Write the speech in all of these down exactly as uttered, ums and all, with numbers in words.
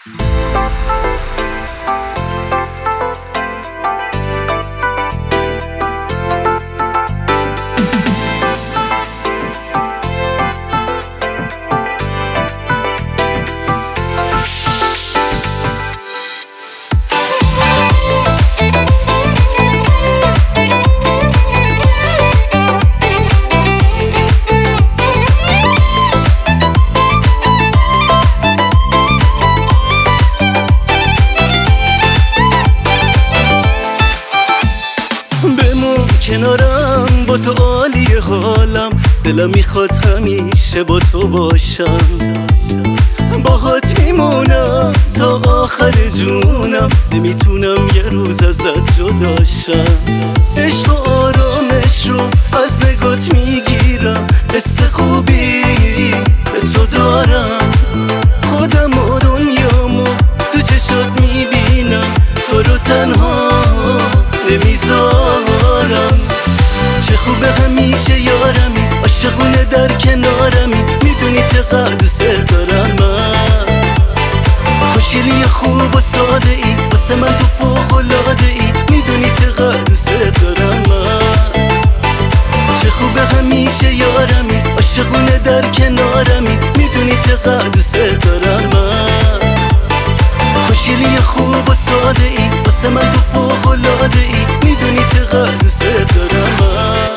کنارم با تو عالی حالم، دلم میخواد همیشه با تو باشم. باهات میمونم تا آخر جونم، نمیتونم یه روز ازت جداشم. عشق و آرامش رو از نگات میگیرم، حس خوبی به تو دارم. خودم و دنیامو تو چشات میبینم، تو رو تنها نمیذارم. چه خوبه همیشه یارمی، عاشقونه در کنارمی، میدونی چقدر دوست دارم من. خوشگلی خوب و ساده ای، واسه من تو فوق‌العاده ای، میدونی چقدر دوست دارم من. چه خوبه همیشه یارمی، عاشقونه در کنارمی، میدونی چقدر دوست دارم من. خوشگلی خوب و ساده ای، واسه من تو فوق‌العاده ای، میدونی چقدر دوست دارم من.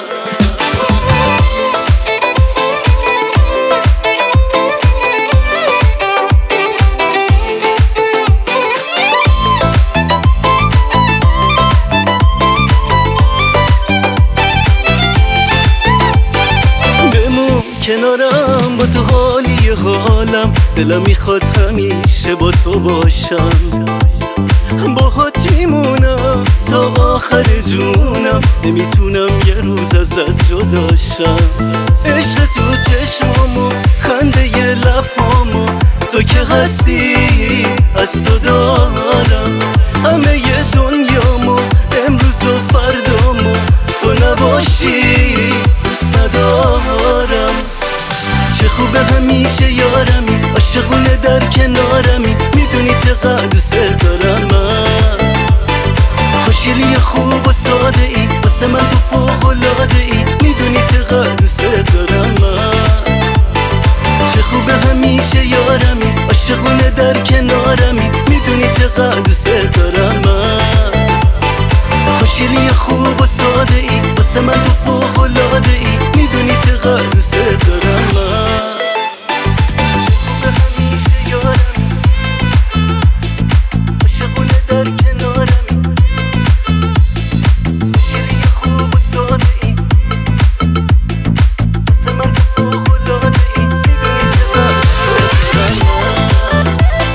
کنارم با تو حالی حالم، دلم میخواد همیشه با تو باشم. باهات میمونم تا آخر جونم، نمیتونم یه روز ازت جداشم. عشق تو چشمامو، خنده ی لبامو، تو که هستی از تو دارم. همه ی دنیامو، امروز و فردامو، تو نباشی دوست ندارم. چه خوبه همیشه یارمی، عاشقونه در کنارمی، میدونی چقدر دوست دارم من. خوشگلی خوب و ساده ای، واسه من تو فوق‌العاده ای، میدونی چقدر دوست دارم من. چه خوبه همیشه یارمی، عاشقونه در کنارمی، میدونی چقدر دوست دارم من. خوشگلی خوب و ساده ای، واسه من تو فوق‌العاده ای، میدونی چقدر دوست دارم من. چه خوبه همیشه یارمی، عاشقونه در کنارمی، خوشگلی خوب و ساده ای، واسه من تو فوق‌العاده ای، میدونی چقدر دوست دارم من.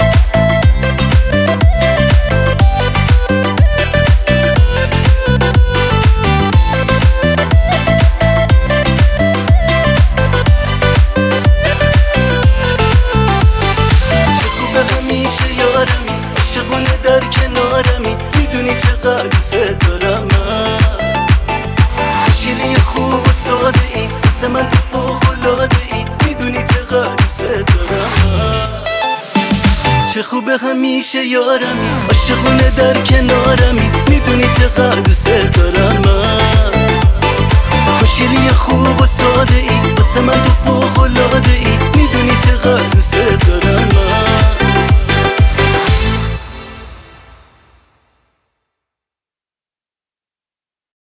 عاشقونه در کنارمی، میدونی چقدر دوست دارم من. خوشگلی خوب و ساده ای، واسه من تو فوق‌العاده ای، میدونی چقدر دوست دارم من. چه خوبه همیشه یارمی، عاشقونه در کنارمی، میدونی چقدر دوست دارم من. خوشگلی خوب و ساده ای، واسه من تو فوق‌العاده ای، میدونی چقدر دوست دارم من.